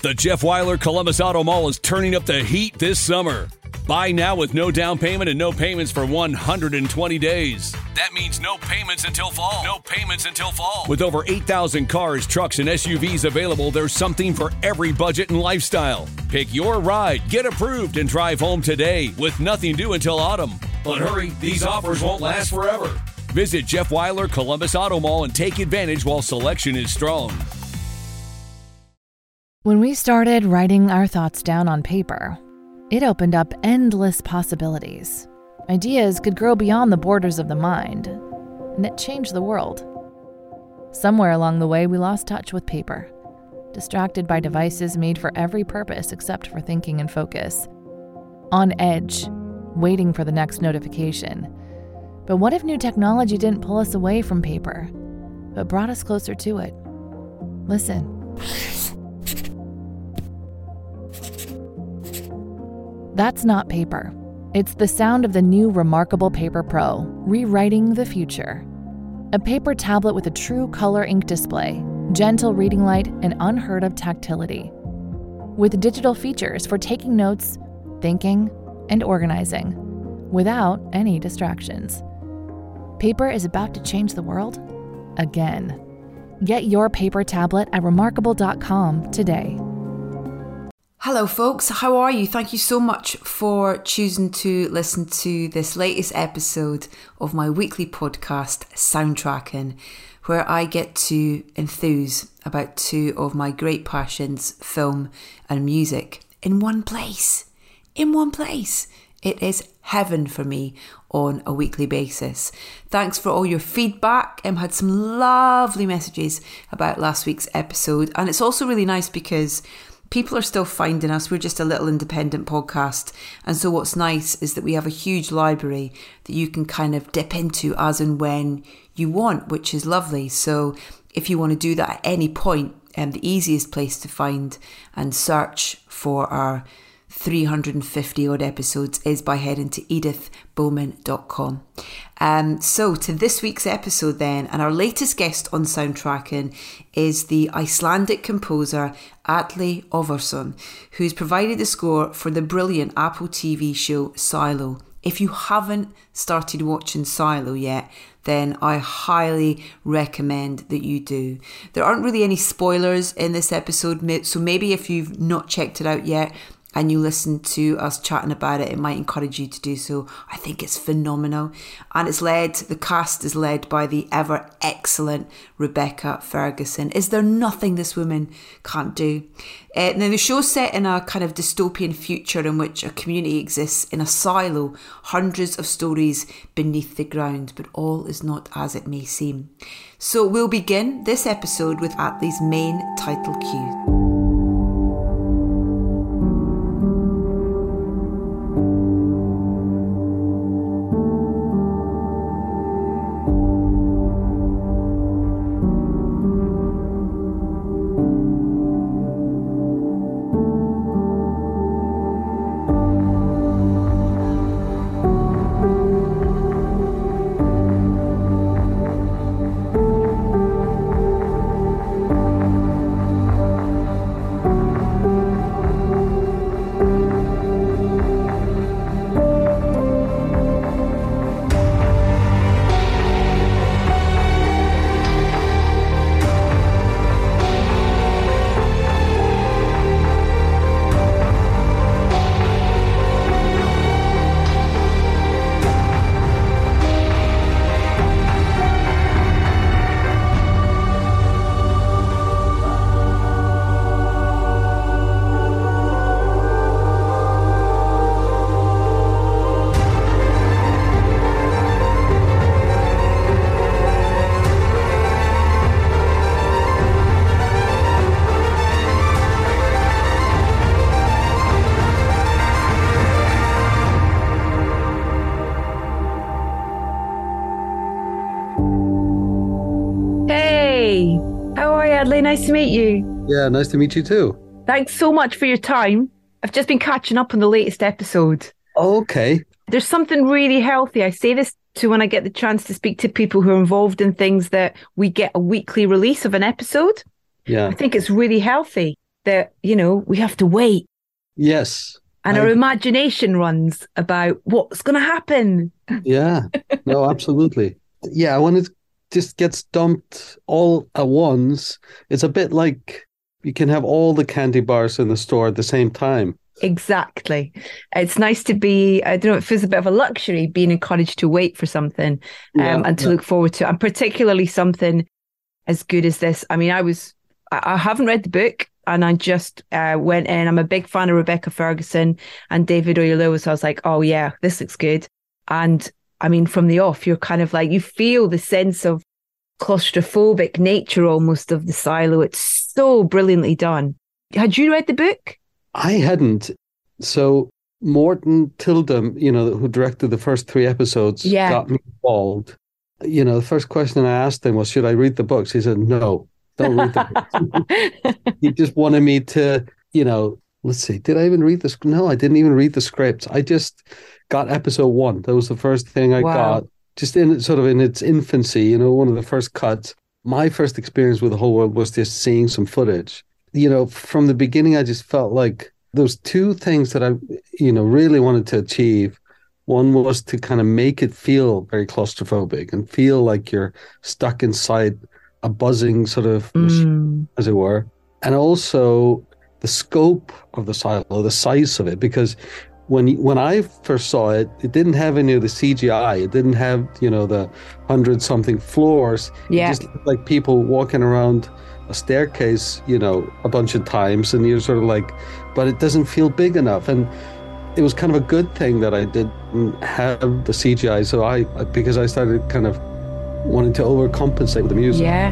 The Jeff Weiler Columbus Auto Mall is turning up the heat this summer. Buy now with no down payment and no payments for 120 days. That means no payments until fall. No payments until fall. With over 8,000 cars, trucks, and SUVs available, there's something for every budget and lifestyle. Pick your ride, get approved, and drive home today with nothing due until autumn. But hurry, these offers won't last forever. Visit Jeff Weiler Columbus Auto Mall and take advantage while selection is strong. When we started writing our thoughts down on paper, it opened up endless possibilities. Ideas could grow beyond the borders of the mind, and it changed the world. Somewhere along the way, we lost touch with paper, distracted by devices made for every purpose except for thinking and focus. On edge, waiting for the next notification. But what if new technology didn't pull us away from paper, but brought us closer to it? Listen. That's not paper. It's the sound of the new Remarkable Paper Pro, rewriting the future. A paper tablet with a true color ink display, gentle reading light, and unheard of tactility. With digital features for taking notes, thinking, and organizing, without any distractions. Paper is about to change the world again. Get your paper tablet at remarkable.com today. Hello folks, how are you? Thank you so much for choosing to listen to this latest episode of my weekly podcast, Soundtracking, where I get to enthuse about two of my great passions, film and music, in one place. In one place. It is heaven for me on a weekly basis. Thanks for all your feedback. I had some lovely messages about last week's episode, and it's also really nice because people are still finding us. We're just a little independent podcast. And so what's nice is that we have a huge library that you can kind of dip into as and when you want, which is lovely. So if you want to do that at any point, the easiest place to find and search for our 350 odd episodes is by heading to edithbowman.com. So to this week's episode then, and our latest guest on Soundtracking is the Icelandic composer Atli Óvarsson, who's provided the score for the brilliant Apple TV show Silo. If you haven't started watching Silo yet, then I highly recommend that you do. There aren't really any spoilers in this episode, so maybe if you've not checked it out yet, and you listen to us chatting about it, it might encourage you to do so. I think it's phenomenal. And the cast is led by the ever excellent Rebecca Ferguson. Is there nothing this woman can't do? Now, the show's set in a kind of dystopian future in which a community exists in a silo, hundreds of stories beneath the ground, but all is not as it may seem. So we'll begin this episode with Atli's main title cue. Adley, nice to meet you. Yeah, nice to meet you too. Thanks so much for your time. I've just been catching up on the latest episode. Okay. There's something really healthy. I say this to when I get the chance to speak to people who are involved in things that we get a weekly release of an episode. Yeah. I think it's really healthy. that, we have to wait. Yes. And our imagination runs about what's going to happen. Yeah, no, absolutely. Yeah, when it just gets dumped all at once, it's a bit like you can have all the candy bars in the store at the same time. Exactly. It's nice to be, I don't know, it feels a bit of a luxury being encouraged to wait for something and to look forward to, and particularly something as good as this. I mean, I haven't read the book, and I just went in. I'm a big fan of Rebecca Ferguson and David Oyelowo, so I was like, oh yeah, this looks good. And I mean, from the off, you're kind of like, you feel the sense of claustrophobic nature almost of the silo. It's so brilliantly done. Had you read the book? I hadn't. So Morton Tildum, who directed the first 3 episodes, got me involved. The first question I asked him was, should I read the books? He said, no, don't read the books. He just wanted me to, let's see, did I even read the script? No, I didn't even read the script. I just got episode 1. That was the first thing I got, just in its infancy, one of the first cuts. My first experience with the whole world was just seeing some footage. From the beginning, I just felt like there was 2 things that I, really wanted to achieve. One was to kind of make it feel very claustrophobic and feel like you're stuck inside a buzzing sort of machine, as it were. And also the scope of the silo, the size of it, because when I first saw it, it didn't have any of the CGI. It didn't have, the 100-something floors. Yeah. It just looked like people walking around a staircase, a bunch of times, and you're sort of like, but it doesn't feel big enough. And it was kind of a good thing that I didn't have the CGI. So because I started kind of wanting to overcompensate with the music. Yeah.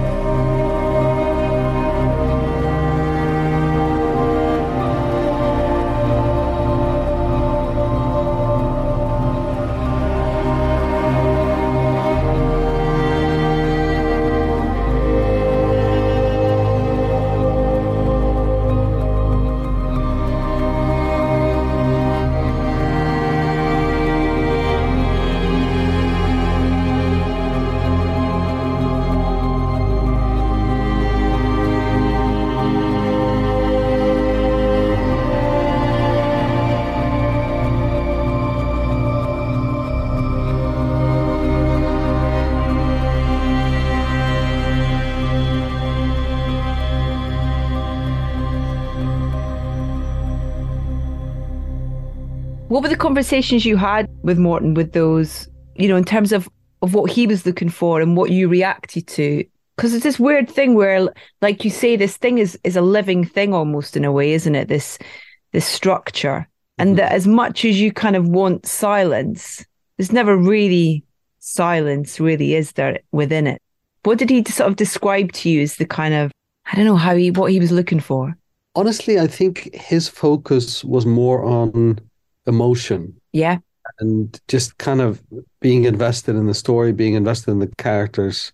What were the conversations you had with Morton with those, in terms of what he was looking for and what you reacted to? Because it's this weird thing where, like you say, this thing is a living thing almost in a way, isn't it? This structure. And that as much as you kind of want silence, there's never really silence, really, is there, within it? What did he sort of describe to you as the kind of, I don't know what he was looking for? Honestly, I think his focus was more on emotion. Yeah. And just kind of being invested in the story, being invested in the characters.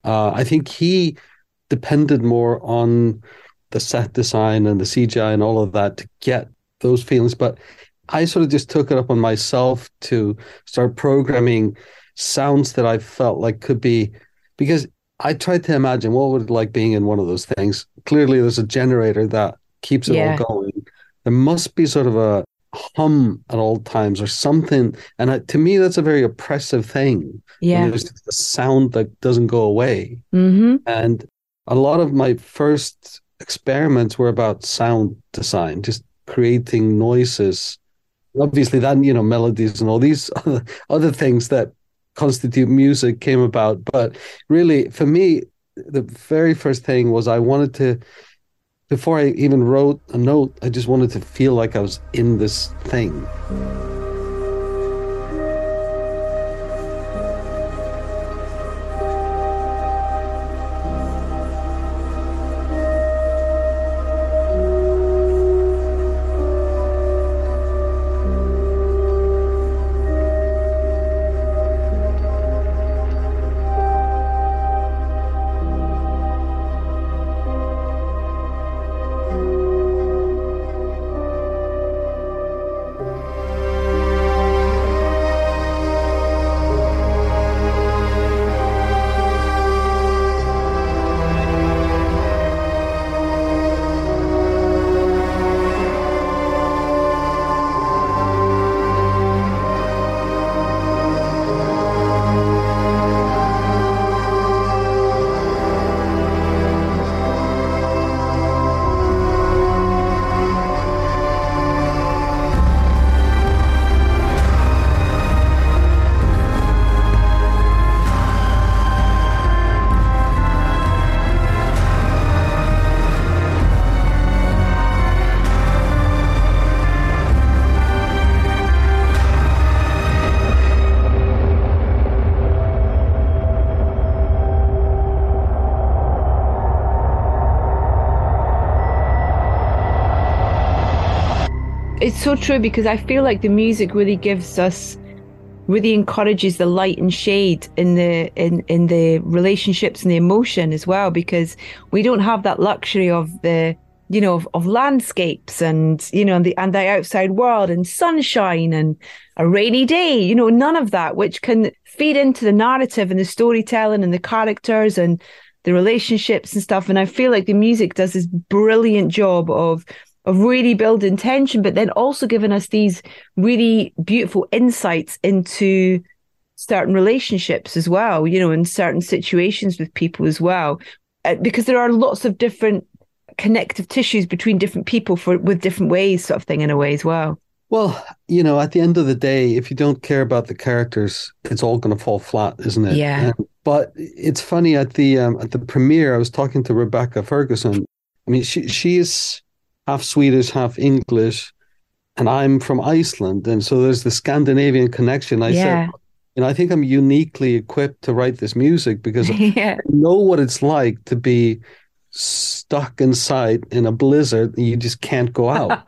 I think he depended more on the set design and the CGI and all of that to get those feelings. But I sort of just took it up on myself to start programming sounds that I felt like could be, because I tried to imagine what would it like being in one of those things. Clearly there's a generator that keeps it all going. There must be sort of a hum at all times or something, and to me that's a very oppressive thing. There's just a sound that doesn't go away. And a lot of my first experiments were about sound design, just creating noises. Obviously that, melodies and all these other things that constitute music came about, but really for me the very first thing was I wanted to, before I even wrote a note, I just wanted to feel like I was in this thing. it's so true, because I feel like the music really really encourages the light and shade in the relationships and the emotion as well, because we don't have that luxury of the, of landscapes and, and the outside world and sunshine and a rainy day, none of that, which can feed into the narrative and the storytelling and the characters and the relationships and stuff. And I feel like the music does this brilliant job of really building tension, but then also giving us these really beautiful insights into certain relationships as well, in certain situations with people as well, because there are lots of different connective tissues between different people with different ways, sort of thing, in a way as well. Well, at the end of the day, if you don't care about the characters, it's all going to fall flat, isn't it? Yeah. But it's funny, at the premiere, I was talking to Rebecca Ferguson. I mean, she is half Swedish, half English, and I'm from Iceland, and so there's the Scandinavian connection. I said, I think I'm uniquely equipped to write this music because I know what it's like to be stuck inside in a blizzard and you just can't go out.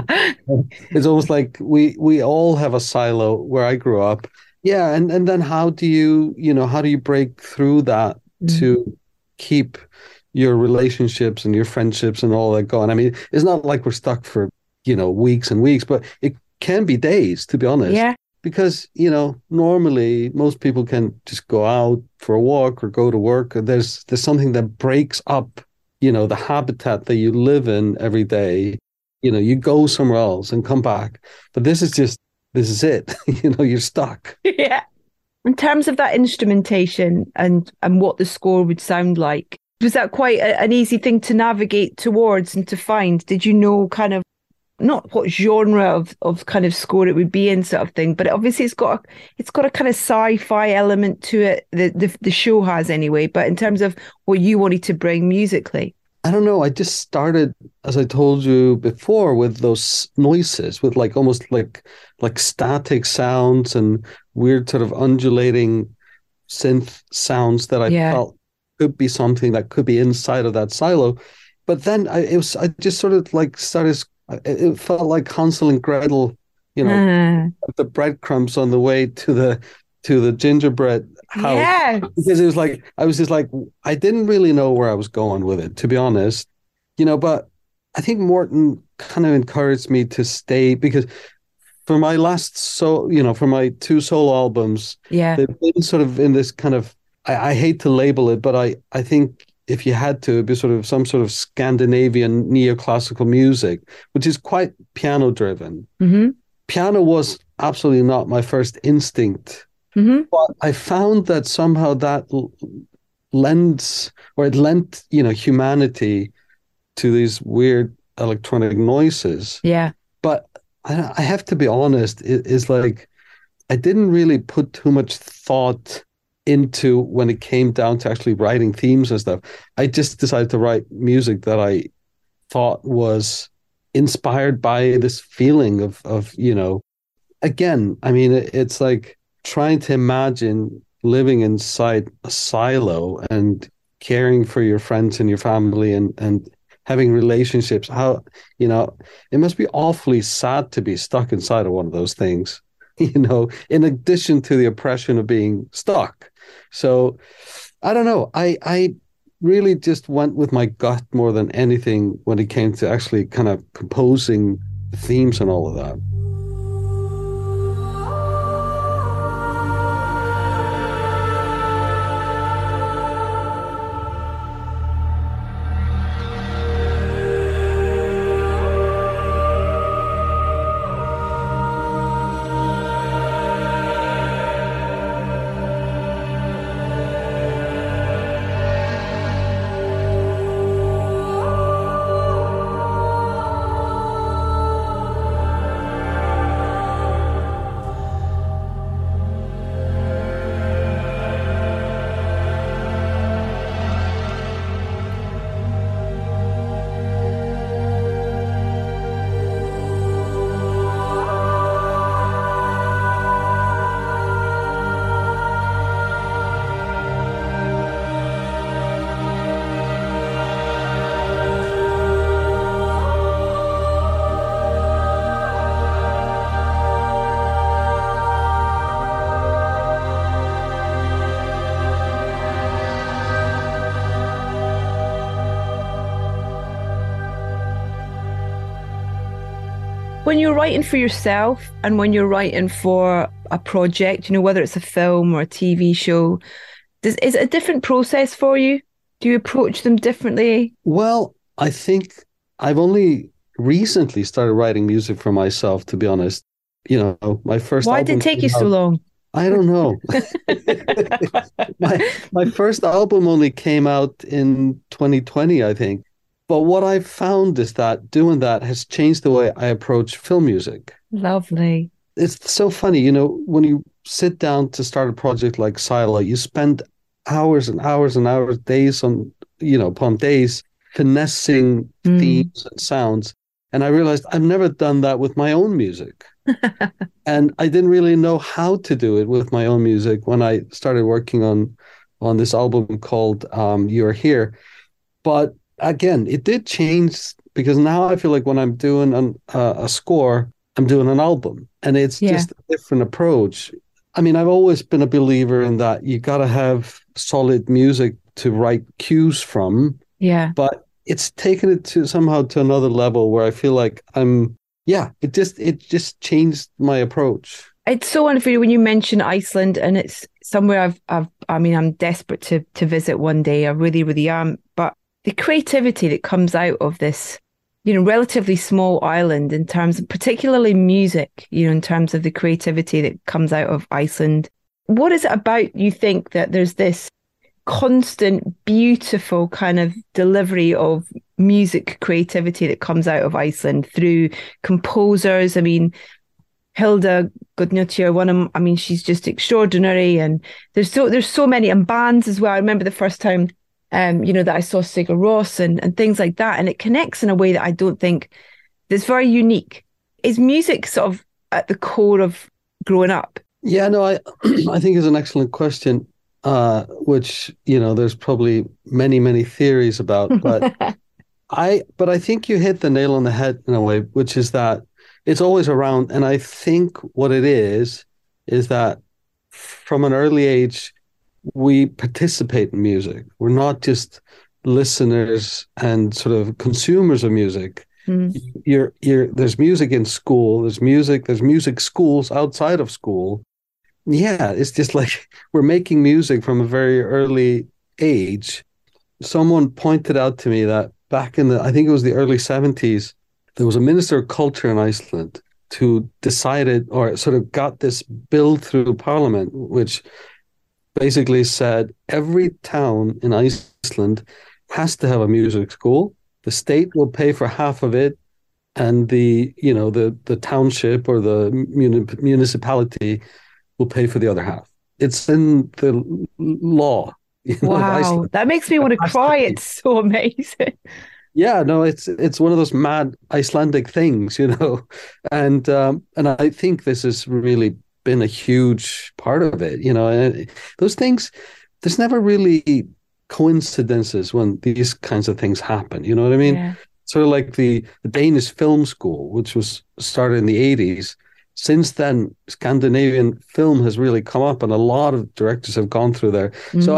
It's almost like we all have a silo where I grew up. Yeah, and then how do you break through that to keep your relationships and your friendships and all that going? I mean, it's not like we're stuck for, weeks and weeks, but it can be days, to be honest. Yeah. Because, normally most people can just go out for a walk or go to work. Or there's something that breaks up, the habitat that you live in every day. You go somewhere else and come back. But this is it. You're stuck. Yeah. In terms of that instrumentation and what the score would sound like, was that quite an easy thing to navigate towards and to find? Did you know kind of not what genre of kind of score it would be in, sort of thing, but obviously it's got a kind of sci-fi element to it. The show has, anyway. But in terms of what you wanted to bring musically, I don't know. I just started, as I told you before, with those noises, with almost like static sounds and weird sort of undulating synth sounds that I felt could be something that could be inside of that silo. But then I just sort of started. It felt like Hansel and Gretel, the breadcrumbs on the way to the gingerbread house. Yes. Because it was I was just I didn't really know where I was going with it, to be honest. But I think Morten kind of encouraged me to stay, because for my for my 2 solo albums, they've been sort of in this kind of, I hate to label it, but I think if you had to, it'd be sort of some sort of Scandinavian neoclassical music, which is quite piano driven. Mm-hmm. Piano was absolutely not my first instinct, but I found that somehow that lent humanity to these weird electronic noises. Yeah. But I have to be honest, it's I didn't really put too much thought into when it came down to actually writing themes and stuff. I just decided to write music that I thought was inspired by this feeling of again, I mean, it's like trying to imagine living inside a silo and caring for your friends and your family and having relationships. How, it must be awfully sad to be stuck inside of one of those things, in addition to the oppression of being stuck. So I don't know. I really just went with my gut more than anything when it came to actually kind of composing the themes and all of that. When you're writing for yourself and when you're writing for a project, whether it's a film or a TV show, is it a different process for you? Do you approach them differently? Well, I think I've only recently started writing music for myself, to be honest. My first Why did it take you so long? I don't know. my first album only came out in 2020, I think. But what I've found is that doing that has changed the way I approach film music. Lovely. It's so funny, when you sit down to start a project like Silo, you spend hours and hours and hours, days upon days, finessing themes and sounds. And I realized I've never done that with my own music. And I didn't really know how to do it with my own music when I started working on this album called You're Here. But again, it did change, because now I feel like when I'm doing a score, I'm doing an album, and it's just a different approach. I mean, I've always been a believer in that you got to have solid music to write cues from. Yeah. But it's taken it to somehow to another level where I feel like it just changed my approach. It's so wonderful when you mention Iceland, and it's somewhere I'm desperate to visit one day. I really, really am. But the creativity that comes out of this, relatively small island, in terms of particularly music, in terms of the creativity that comes out of Iceland. What is it about, you think, that there's this constant, beautiful kind of delivery of music creativity that comes out of Iceland through composers? I mean, Hilda Guðnadóttir, she's just extraordinary, and there's so many, and bands as well. I remember the first time that I saw Sigur Rós and things like that, and it connects in a way that I don't think that's very unique. Is music sort of at the core of growing up? Yeah, no, I think it's an excellent question, which there's probably many theories about, but I think you hit the nail on the head in a way, which is that it's always around. And I think what it is that from an early age, we participate in music. We're not just listeners and sort of consumers of music. There's music in school, there's music schools outside of school. Yeah, it's just like we're making music from a very early age. Someone pointed out to me that back in I think it was the early 70s, there was a minister of culture in Iceland who decided, or sort of got this bill through parliament, which basically said every town in Iceland has to have a music school. The state will pay for half of it, and the township or the municipality will pay for the other half. It's in the law. Wow, that makes me want to cry. It's so amazing. Yeah, no, it's one of those mad Icelandic things, and I think this has really been a huge part of it, and those things. There's never really coincidences when these kinds of things happen. You know what I mean? Yeah. Sort of like the Danish Film School, which was started in the 80s. Since then, Scandinavian film has really come up, and a lot of directors have gone through there. So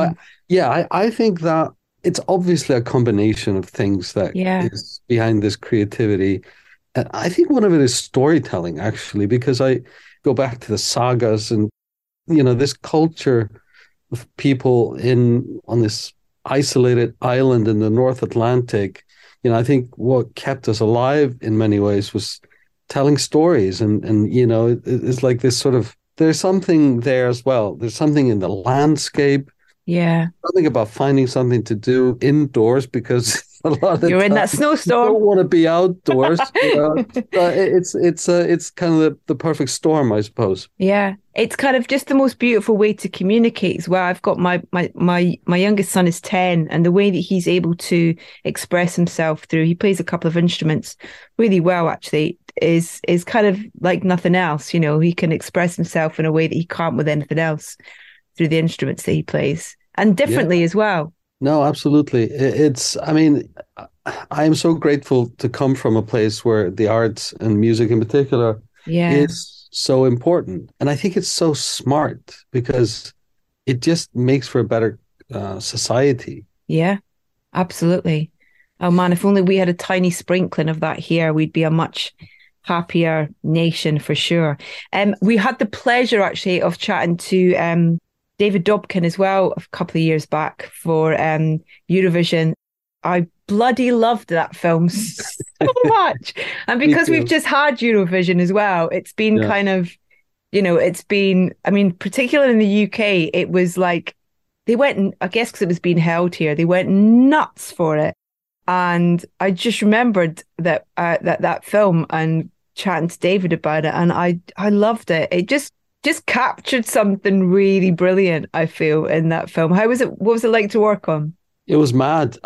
I think that it's obviously a combination of things that is behind this creativity. And I think one of it is storytelling, actually, because I go back to the sagas and, this culture of people on this isolated island in the North Atlantic. I think what kept us alive in many ways was telling stories. And it's like this sort of, there's something there as well. There's something in the landscape. Yeah. Something about finding something to do indoors, because a lot of the you're in that snowstorm. You don't want to be outdoors. It's kind of the perfect storm, I suppose. Yeah. It's kind of just the most beautiful way to communicate as well. I've got my youngest son is 10, and the way that he's able to express himself he plays a couple of instruments really well, actually, is kind of like nothing else. He can express himself in a way that he can't with anything else through the instruments that he plays, and differently as well. No, absolutely. I am so grateful to come from a place where the arts and music in particular is so important. And I think it's so smart because it just makes for a better society. Yeah, absolutely. Oh man, if only we had a tiny sprinkling of that here, we'd be a much happier nation for sure. We had the pleasure actually of chatting to David Dobkin as well a couple of years back for Eurovision. I bloody loved that film so much. And because we've just had Eurovision as well, it's been kind of, it's been, I mean, particularly in the UK, it was like, they went, I guess because it was being held here, they went nuts for it. And I just remembered that film and chatting to David about it, and I loved it. It just captured something really brilliant, I feel, in that film. How was it? What was it like to work on? It was mad.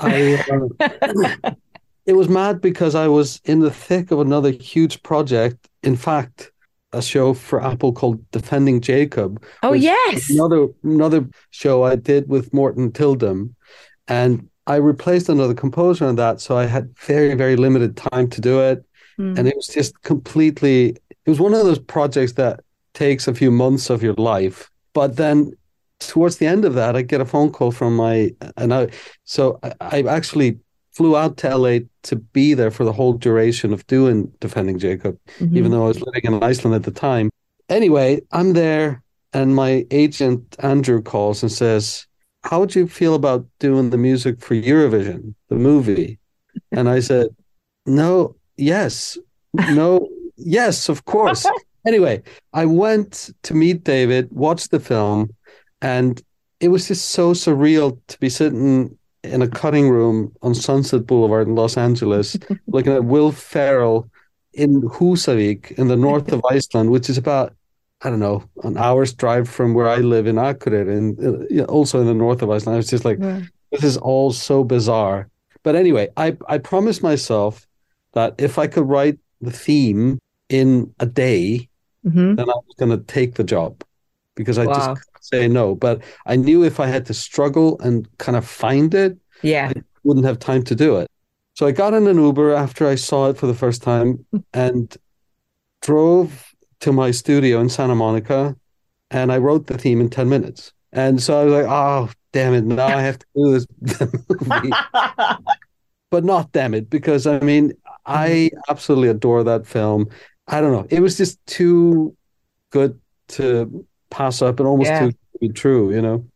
It was mad because I was in the thick of another huge project. In fact, a show for Apple called Defending Jacob. Oh, yes. Another show I did with Morten Tildum. And I replaced another composer on that. So I had very, very limited time to do it. And it was just it was one of those projects that takes a few months of your life. But then towards the end of that, I get a phone call from I actually flew out to LA to be there for the whole duration of doing Defending Jacob, even though I was living in Iceland at the time. Anyway, I'm there and my agent, Andrew, calls and says, how would you feel about doing the music for Eurovision, the movie? And I said, yes, of course. Anyway, I went to meet David, watched the film, and it was just so surreal to be sitting in a cutting room on Sunset Boulevard in Los Angeles, looking at Will Ferrell in Húsavík in the north of Iceland, which is about, I don't know, an hour's drive from where I live in Akureyri, and also in the north of Iceland. I was just like, this is all so bizarre. But anyway, I promised myself that if I could write the theme in a day, then I was going to take the job, because I just couldn't say no. But I knew if I had to struggle and kind of find it, I wouldn't have time to do it. So I got in an Uber after I saw it for the first time and drove to my studio in Santa Monica, and I wrote the theme in 10 minutes. And so I was like, oh, damn it, now I have to do this movie. But not damn it, because I mean, I absolutely adore that film. I don't know. It was just too good to pass up and almost too good to be true, you know?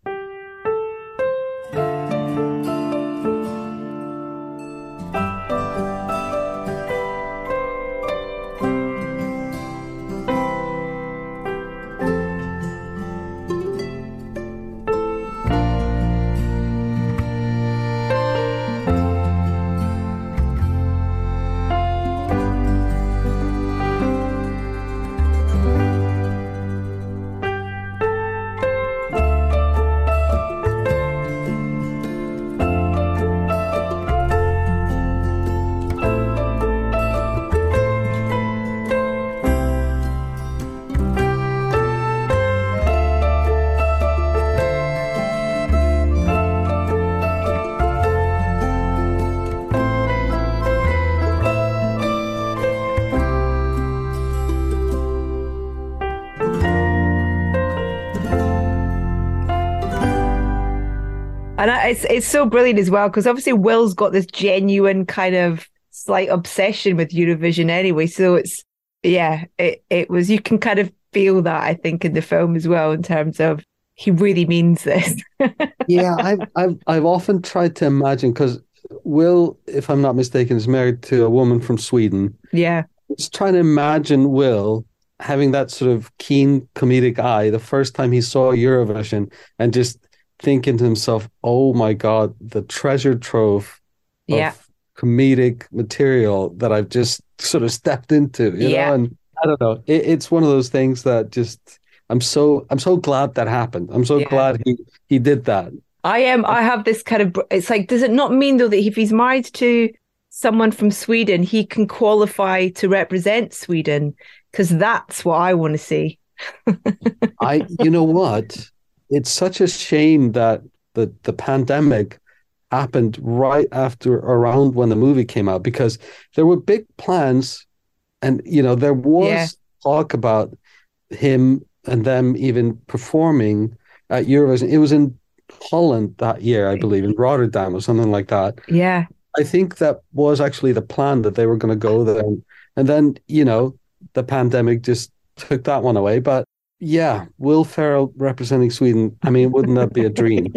And it's so brilliant as well, because obviously Will's got this genuine kind of slight obsession with Eurovision anyway. So it's, it was, you can kind of feel that, I think, in the film as well, in terms of he really means this. I've often tried to imagine, because Will, if I'm not mistaken, is married to a woman from Sweden. Yeah. Just trying to imagine Will having that sort of keen comedic eye the first time he saw Eurovision, and just thinking to himself, oh my God, the treasure trove of comedic material that I've just sort of stepped into, you know? And I don't know, it's one of those things that just, I'm so glad that happened. I'm so glad he did that. I have this kind of, it's like, does it not mean though that if he's married to someone from Sweden, he can qualify to represent Sweden? Because that's what I want to see. You know what? It's such a shame that the pandemic happened right around when the movie came out, because there were big plans, and there was talk about him and them even performing at Eurovision. It was in Holland that year, I believe, in Rotterdam or something like that. Yeah. I think that was actually the plan, that they were going to go there And then, the pandemic just took that one away. But yeah, Will Ferrell representing Sweden. I mean, wouldn't that be a dream?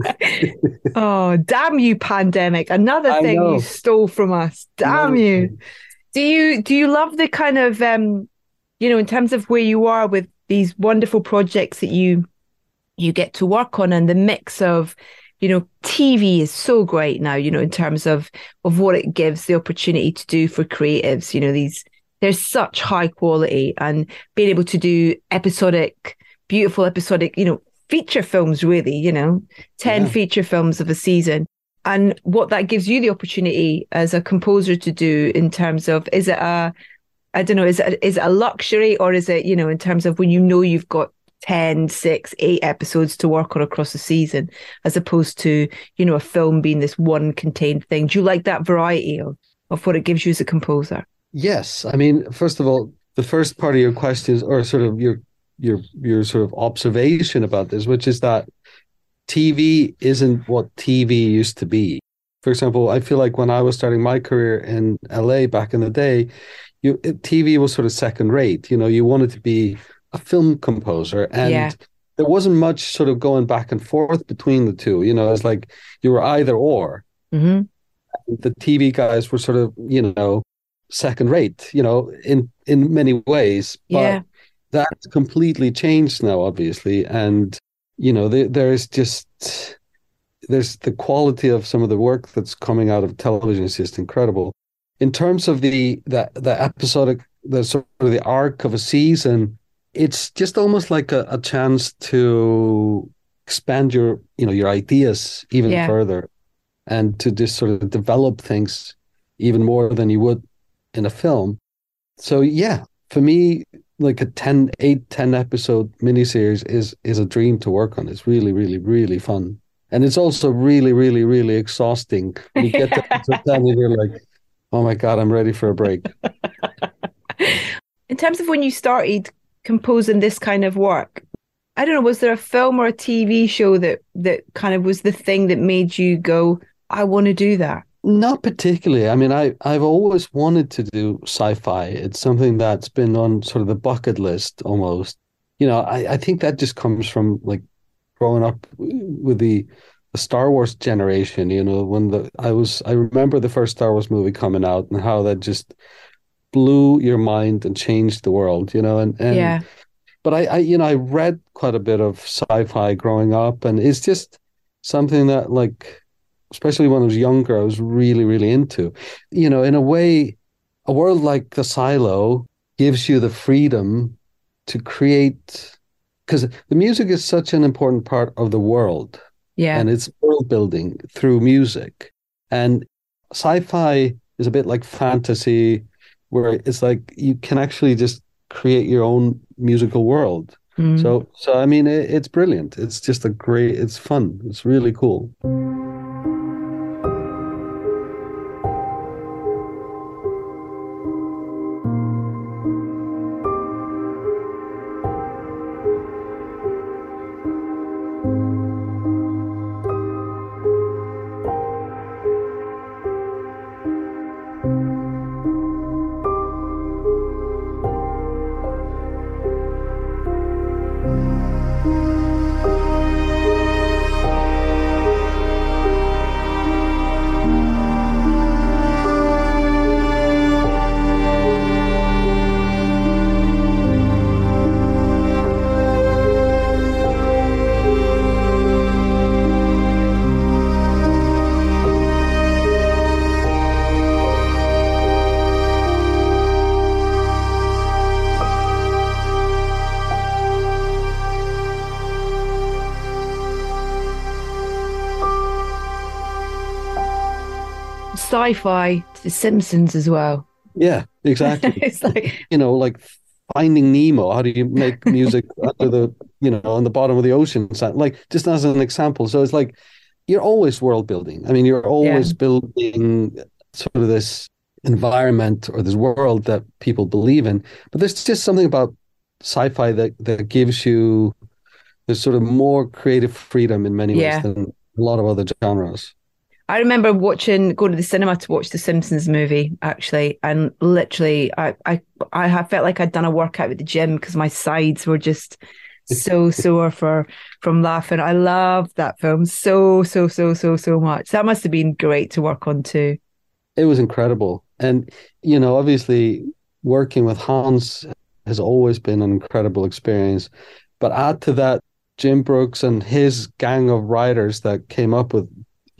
Oh, damn you, pandemic. Another thing you stole from us. Damn you. Do you love the kind of, in terms of where you are with these wonderful projects that you get to work on, and the mix of, TV is so great now, in terms of what it gives the opportunity to do for creatives, there's such high quality, and being able to do beautiful episodic, feature films, really, 10 feature films of a season. And what that gives you the opportunity as a composer to do in terms of, is it a luxury, or is it, in terms of when you've got 10, 6, 8 episodes to work on across a season, as opposed to, a film being this one contained thing? Do you like that variety of what it gives you as a composer? Yes. I mean, first of all, the first part of your question is, or sort of your sort of observation about this, which is that TV isn't what TV used to be. For example, I feel like when I was starting my career in LA back in the day, TV was sort of second rate. You wanted to be a film composer, and there wasn't much sort of going back and forth between the two. It's like you were either or. Mm-hmm. The TV guys were sort of, second rate, in many ways. But that's completely changed now, obviously. And, there's the quality of some of the work that's coming out of television is just incredible. In terms of the episodic, the sort of the arc of a season, it's just almost like a chance to expand your ideas even further, and to just sort of develop things even more than you would in a film. So yeah, for me, like a 10 episode miniseries is a dream to work on. It's really, really, really fun. And it's also really, really, really exhausting. When you get to episode 10 and you're like, oh my God, I'm ready for a break. In terms of when you started composing this kind of work, I don't know, was there a film or a TV show that kind of was the thing that made you go, I want to do that? Not particularly. I mean, I've always wanted to do sci-fi. It's something that's been on sort of the bucket list almost. I think that just comes from like growing up with the Star Wars generation, when I remember the first Star Wars movie coming out, and how that just blew your mind and changed the world, But I read quite a bit of sci-fi growing up, and it's just something that, like, especially when I was younger, I was really, really into. In a way, a world like the Silo gives you the freedom to create, because the music is such an important part of the world. Yeah. And it's world building through music. And sci-fi is a bit like fantasy, where it's like you can actually just create your own musical world. Mm. So I mean, it's brilliant. It's just it's fun. It's really cool. Sci-fi to The Simpsons as well. Yeah, exactly. It's like, like Finding Nemo. How do you make music under the, on the bottom of the ocean? Like, just as an example. So it's like, you're always world building. I mean, you're always building sort of this environment or this world that people believe in. But there's just something about sci-fi that gives you this sort of more creative freedom in many ways than a lot of other genres. I remember going to the cinema to watch the Simpsons movie, actually, and literally, I felt like I'd done a workout at the gym because my sides were just so sore from laughing. I loved that film so much. That must have been great to work on too. It was incredible, and obviously, working with Hans has always been an incredible experience. But add to that Jim Brooks and his gang of writers that came up with.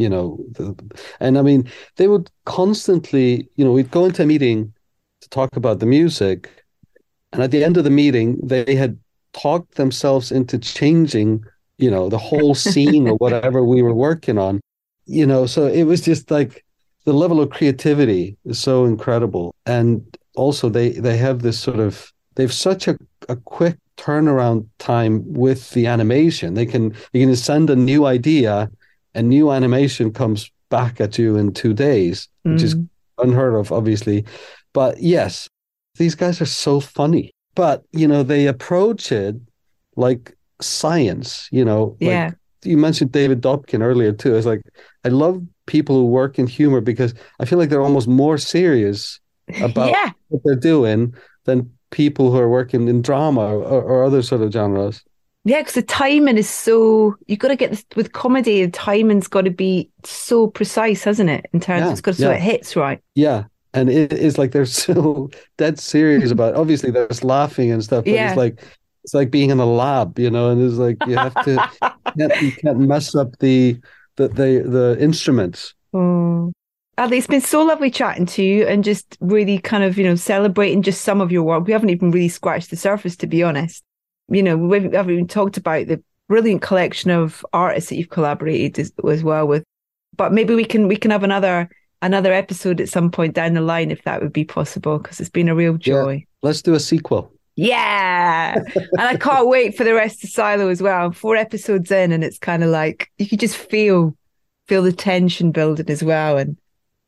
And I mean, they would constantly, we'd go into a meeting to talk about the music, and at the end of the meeting, they had talked themselves into changing, the whole scene or whatever we were working on, so it was just like the level of creativity is so incredible. And also they have this they have such a quick turnaround time with the animation. You can send a new idea, and new animation comes back at you in 2 days, which is unheard of, obviously. But yes, these guys are so funny. But, they approach it like science, Yeah. Like you mentioned David Dobkin earlier, too. It's like, I love people who work in humor because I feel like they're almost more serious about what they're doing than people who are working in drama or other sort of genres. Yeah, because the timing is you've got to get this with comedy, the timing's got to be so precise, hasn't it? In terms, it's got so it hits right. Yeah. And it is like they're so dead serious about it. Obviously, there's laughing and stuff, but it's like being in a lab, and it's like you have to you can't mess up the instruments. Oh. Ali, it's been so lovely chatting to you and just really kind of, celebrating just some of your work. We haven't even really scratched the surface, to be honest. We haven't even talked about the brilliant collection of artists that you've collaborated as well with. But maybe we can have another episode at some point down the line, if that would be possible, because it's been a real joy. Yeah, let's do a sequel. Yeah. And I can't wait for the rest of Silo as well. I'm 4 episodes in, and it's kind of like you could just feel the tension building as well. And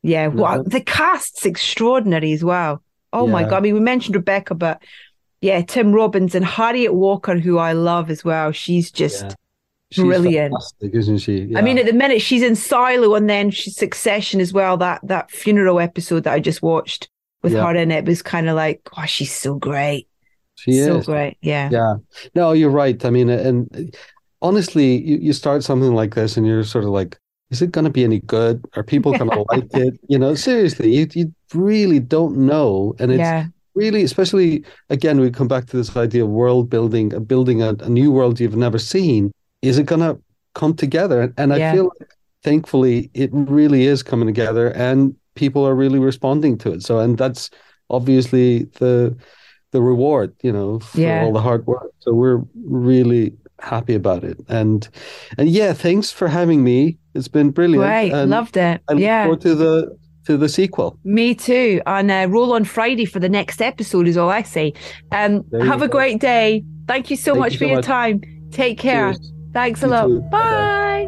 the cast's extraordinary as well. Oh my God. I mean, we mentioned Rebecca, but yeah, Tim Robbins and Harriet Walker, who I love as well. She's just brilliant, fantastic, isn't she? Yeah. I mean, at the minute she's in Silo, and then she's Succession as well. That funeral episode that I just watched with her in it was kind of like, oh, she's so great. She is so great. Yeah. Yeah. No, you're right. I mean, and honestly, you start something like this, and you're sort of like, is it going to be any good? Are people going to like it? Seriously, you really don't know, and it's. Really, especially, again, we come back to this idea of world building, building a new world you've never seen. Is it going to come together? And I feel like, thankfully, it really is coming together, and people are really responding to it. So, and that's obviously the reward, for all the hard work. So we're really happy about it. And thanks for having me. It's been brilliant. Great, loved it. I look forward to the sequel. Me too. And roll on Friday for the next episode is all I say. Have a great day. Thank you so much for your time. Take care. Cheers. Thanks a lot. Too. Bye.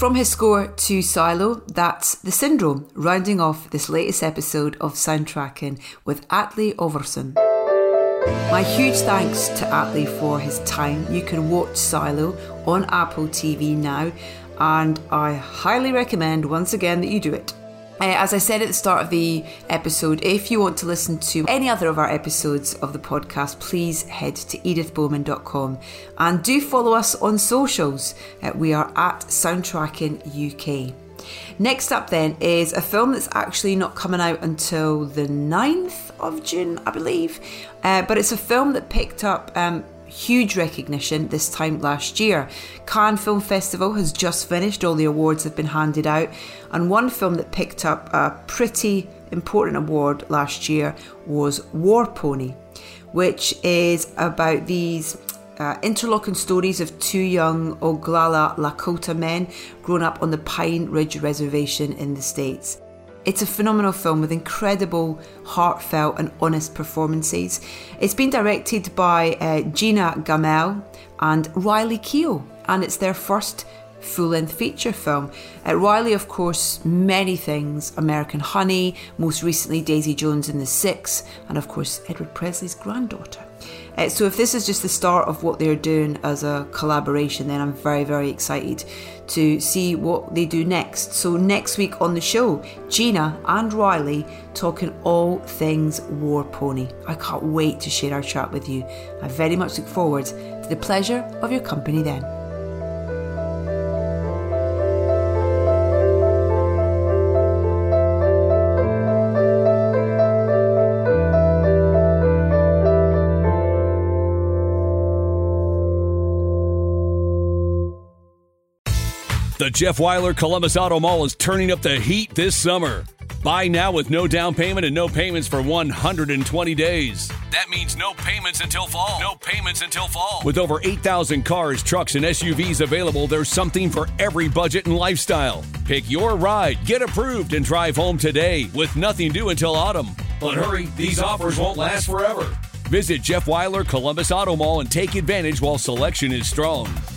From his score to Silo, that's The Syndrome, rounding off this latest episode of Soundtracking with Atle Overson. My huge thanks to Atle for his time. You can watch Silo on Apple TV now, and I highly recommend once again that you do it. As I said at the start of the episode, if you want to listen to any other of our episodes of the podcast, please head to edithbowman.com and do follow us on socials. We are at Soundtracking UK. Next up then is a film that's actually not coming out until the 9th of June, I believe. But it's a film that picked up huge recognition this time last year. Cannes Film Festival has just finished, all the awards have been handed out, and one film that picked up a pretty important award last year was War Pony, which is about these interlocking stories of two young Oglala Lakota men grown up on the Pine Ridge Reservation in the States. It's a phenomenal film with incredible, heartfelt and honest performances. It's been directed by Gina Gamel and Riley Keough, and it's their first full-length feature film. Riley, of course, many things: American Honey, most recently Daisy Jones and the Six, and of course Edward Presley's granddaughter. So if this is just the start of what they're doing as a collaboration, then I'm very, very excited to see what they do next. So next week on the show, Gina and Riley talking all things War Pony. I can't wait to share our chat with you. I very much look forward to the pleasure of your company then. The Jeff Wyler Columbus Auto Mall is turning up the heat this summer. Buy now with no down payment and no payments for 120 days. That means no payments until fall. No payments until fall. With over 8,000 cars, trucks, and SUVs available, there's something for every budget and lifestyle. Pick your ride, get approved, and drive home today with nothing due until autumn. But hurry, these offers won't last forever. Visit Jeff Wyler Columbus Auto Mall and take advantage while selection is strong.